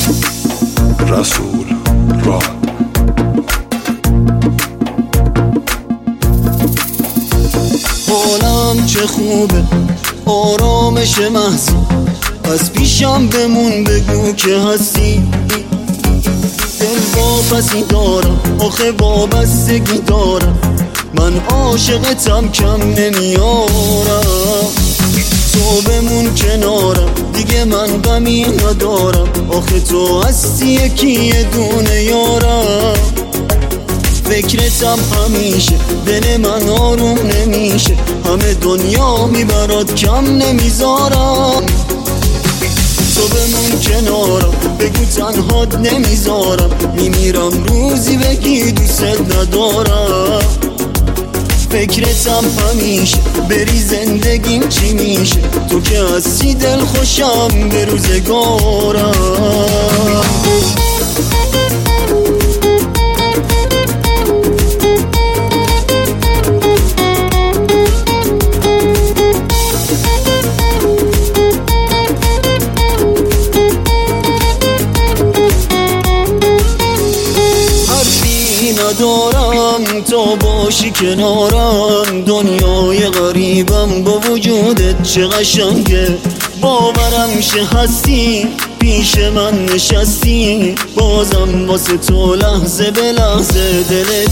رسول راد. حالم چه خوبه، آرامش محضی، از پیشم بمون بگو که هستی. دل واپسی دارم، آخه وابستگی دارم، من عاشقتم کم نمیارم. تو بمون کنارم، دیگه من غمی ندارم، آخه تو هستی یکی یه دونه یارم. فکرتم همیشه، دل من آروم نمیشه، همه دنیا میبرات کم نمیذارم. تو بمون کنارم، بگو تنهات نمیذارم، میمیرم روزی بگی دوست ندارم. فکرتم همیشه، بری زندگیم چی میشه، تو که هستی دل خوشم به روزگارم. ندارم تا باشی کنارم، دنیای غریبم با وجودت چه قشنگه. باورم شه هستی پیش من نشستی، بازم واسه تو لحظه به لحظه دل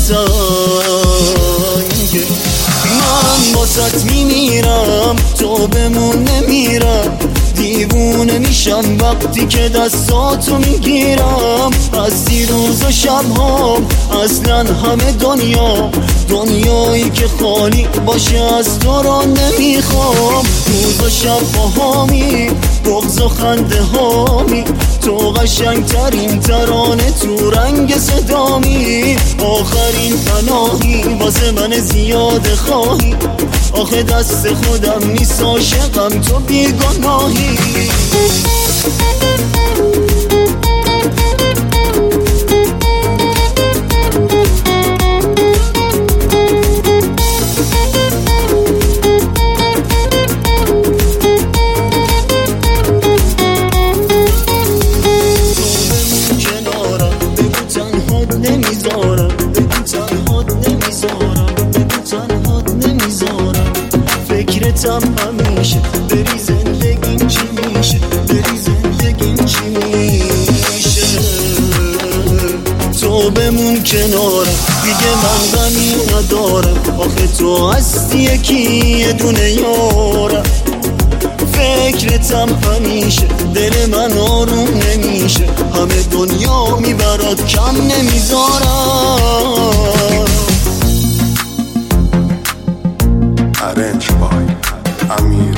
تنگه. من واسط میمیرم، تو بمون نمیرم، دیوونه میشم وقتی که دستاتو میگیرم. از دیروز و شبهام اصلا همه دنیایی که خالی باشه از تو را نمیخوام. روز و شب باهامی، بغض و خنده هامی، تو قشنگ ترین ترانه تو رنگ صدامی. آخرین پناهی واسه من زیاده خواهی، آخه دست خودم نیست عاشقم تو بیگناهی. فکرتم همیشه، بری زندگیم چی میشه، بری زندگیم چی میشه. تو بمون کنارم، دیگه من غمی ندارم، آخه تو هستی یکی یه دونه یارم. فکرتم همیشه، دل من آروم نمیشه، همه دنیا میبرات کم نمیذارم. Arranged by Amir